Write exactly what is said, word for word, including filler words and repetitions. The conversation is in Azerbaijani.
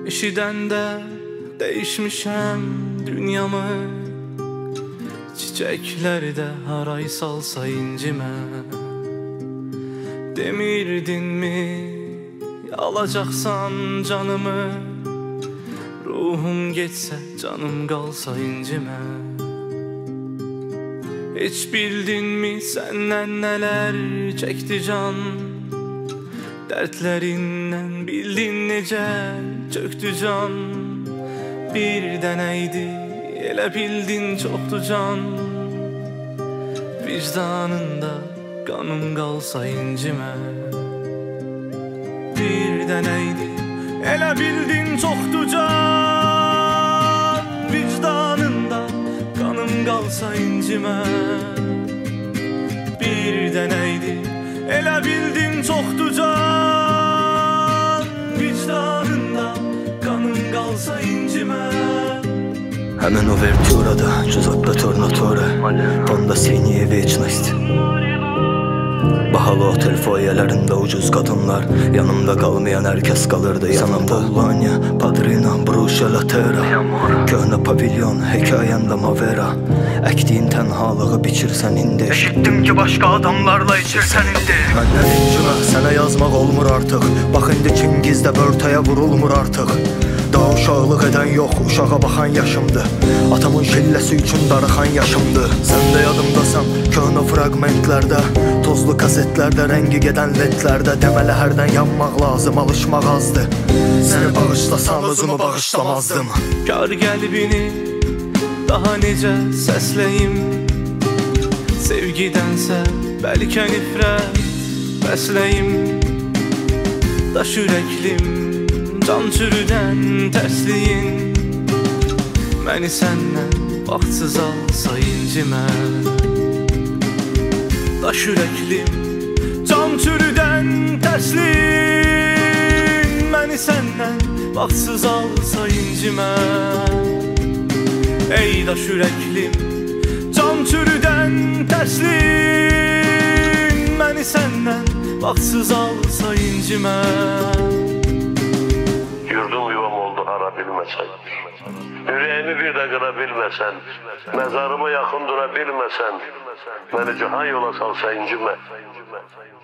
eşidəndə değişmişəm dünyamı. Çiçəklərdə haray salsa incimə. Demirdinmi alacaqsan canımı? Ruhum getsə canım qalsa incimə. Heç bildinmi səndən nələr çəkdi can? Dərdlərindən bildin necə çöktü can. Bir dənəydi elə bildin çoxdu can. Vicdanında qanım qalsa incimə. Bir dənəydi elə bildin çoxdu can. Vicdanında qanım qalsa incimə. Bir dənəydi elə bildin çoxdu can. Vicdanında qanım qalsa incimə. Həmin uvertürada чувствовала tornatore Onda siniye вечность. Bahalı otel foyelerinde ucuz kadınlar. Yanımda kalmayan herkes kalırdı yanımda. Polonya, Padrina, Bruşa, Latera. Köhnə pavilyon, hekayəndə mavera. Əkdiyin tənhalığı biçirsən indi. Eşitdim ki başka adamlarla içirsən indi. Məndən incimə, sənə yazmaq olmur artıq. Bax indi Çingizdə börtəyə vurulmur artıq. Daha uşaqlıq edən yox, uşağa baxan yaşımdı. Atamın şilləsi üçün darıxan yaşımdı. Sən də yadımdasan, köhnə fragmentlərdə. Tozlu kasetlərdə, rəngi gedən ledlərdə. Deməli hərdən yanmaq lazım, alışmaq azdı. Səni bağışlasam, özümü bağışlamazdım. Kar qəlbini daha necə səsləyim? Sevgidənsə bəlkə nifrət bəsləyim. Daş ürəklim, can çürüdən tərsliyin. Məni səndən vaxtsız alsa incimə. Daş ürəklim, can çürüdən tərsliyin. Məni səndən vaxtsız alsa incimə. Ey daş ürəklim, can çürüdən tərsliyin. Məni səndən vaxtsız alsa incimə. Yurdum yuvam oldu hara bilməsən, yüreğimi bir də qıra bilməsən, məzarıma yaxın dura bilməsən, məni cihan yola salsa incimə.